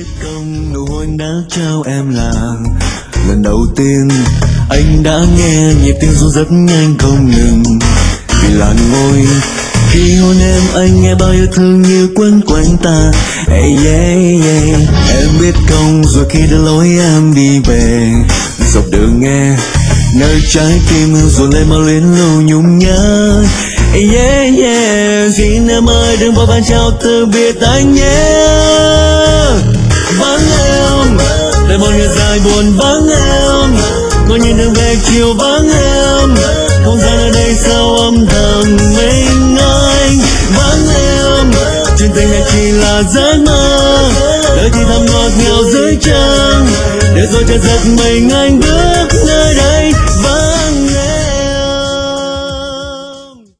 biết không, nụ hôn đã trao em là lần đầu tiên anh đã nghe nhịp tim ru rất nhanh không ngừng vì làn môi khi hôn em. Anh nghe bao yêu thương như quấn quanh ta. Hey yeah, yeah. Em biết không, rồi khi đưa lối em đi về dọc đường nghe nơi trái tim dồn lên bao luyến lưu nhung nhớ. Hey yeah, yeah. Xin em ơi đừng vội vàng chào từ biệt anh nhé. Vắng em, để một ngày dài buồn vắng em, có những đường về chiều vắng em, không gian ở đây sao âm thầm mình anh. Vắng em, chuyện tình này chỉ là giấc mơ, đời thì thầm ngọt ngào dưới trăng, để rồi chợt giật mình anh bước nơi đây. Vắng